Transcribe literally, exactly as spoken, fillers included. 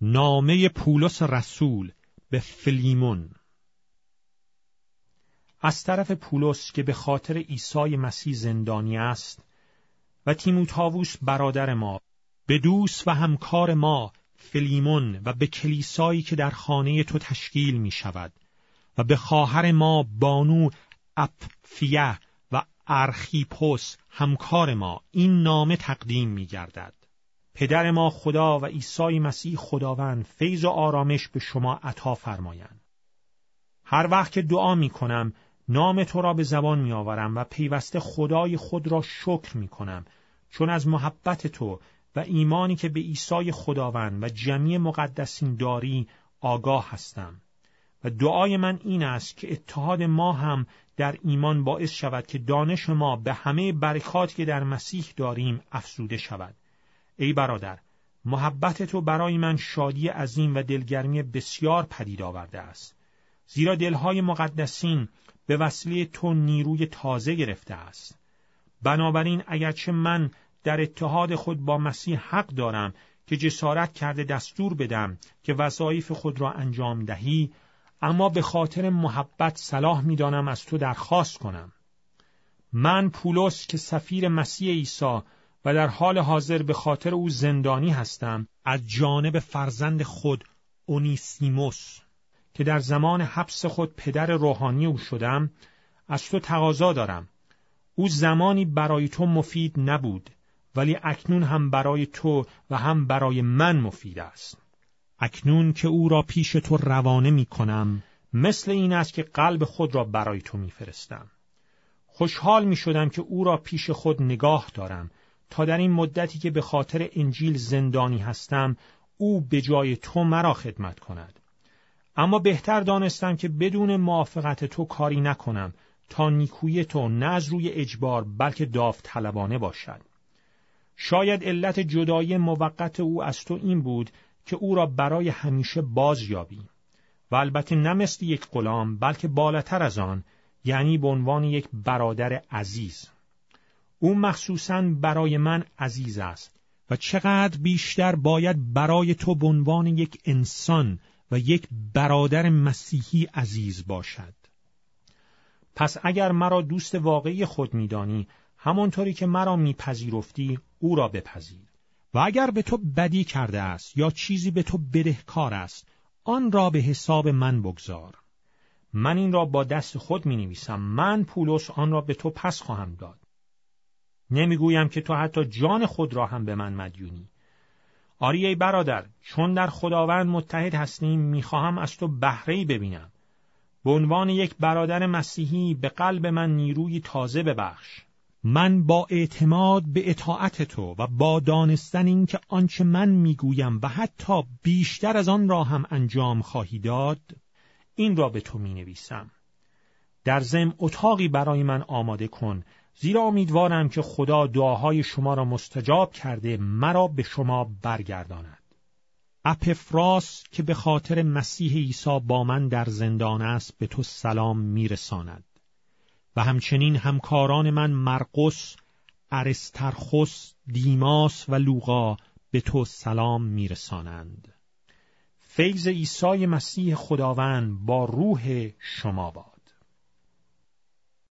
نامه پولس رسول به فلیمون. از طرف پولس که به خاطر عیسی مسیح زندانی است و تیموتائوس برادر ما، به دوست و همکار ما فلیمون و به کلیسایی که در خانه تو تشکیل می شود و به خواهر ما بانو اپفیه و ارخیپوس همکار ما این نامه تقدیم می گردد. پدر ما خدا و عیسی مسیح خداوند فیض و آرامش به شما عطا فرمایند. هر وقت که دعا می کنم نام تو را به زبان می آورم و پیوسته خدای خود را شکر می کنم، چون از محبت تو و ایمانی که به عیسی خداوند و جمعی مقدسین داری آگاه هستم. و دعای من این است که اتحاد ما هم در ایمان باعث شود که دانش ما به همه برکاتی که در مسیح داریم افزوده شود. ای برادر، محبت تو برای من شادی عظیم و دلگرمی بسیار پدید آورده است، زیرا دلهای مقدسین به وسیله تو نیروی تازه گرفته است. بنابراین اگرچه من در اتحاد خود با مسیح حق دارم که جسارت کرده دستور بدم که وظایف خود را انجام دهی، اما به خاطر محبت صلاح می‌دانم از تو درخواست کنم. من پولس که سفیر مسیح عیسی و در حال حاضر به خاطر او زندانی هستم، از جانب فرزند خود اونیسیموس که در زمان حبس خود پدر روحانی او شدم، از تو تقاضا دارم. او زمانی برای تو مفید نبود، ولی اکنون هم برای تو و هم برای من مفید است. اکنون که او را پیش تو روانه می کنم، مثل این است که قلب خود را برای تو می فرستم. خوشحال می شدم که او را پیش خود نگاه دارم، تا در این مدتی که به خاطر انجیل زندانی هستم، او به جای تو مرا خدمت کند. اما بهتر دانستم که بدون موافقت تو کاری نکنم، تا نیکویی تو نه از روی اجبار بلکه داوطلبانه باشد. شاید علت جدایی موقت او از تو این بود که او را برای همیشه باز یابی، و البته نه مثل یک غلام بلکه بالاتر از آن، یعنی به عنوان یک برادر عزیز. او مخصوصاً برای من عزیز است و چقدر بیشتر باید برای تو به عنوان یک انسان و یک برادر مسیحی عزیز باشد. پس اگر مرا دوست واقعی خود می‌دانی، همانطوری که مرا میپذیرفتی او را بپذیر. و اگر به تو بدی کرده است یا چیزی به تو بدهکار است، آن را به حساب من بگذار. من این را با دست خود می نویسم. من پولس آن را به تو پس خواهم داد. نمیگویم که تو حتی جان خود را هم به من مدیونی. آری ای برادر، چون در خداوند متحد هستیم، میخواهم از تو بهره‌ای ببینم. به عنوان یک برادر مسیحی به قلب من نیروی تازه ببخش. من با اعتماد به اطاعت تو و با دانستن این که آنچه من میگویم و حتی بیشتر از آن را هم انجام خواهی داد، این را به تو می نویسم. در ضمن اتاقی برای من آماده کن، زیرا امیدوارم که خدا دعاهای شما را مستجاب کرده مرا به شما برگرداند. اپفراس که به خاطر مسیح عیسی با من در زندان است به تو سلام میرساند و همچنین همکاران من مرقس، اریسترخس، دیماس و لوقا به تو سلام میرسانند. فیض عیسی مسیح خداوند با روح شما باد.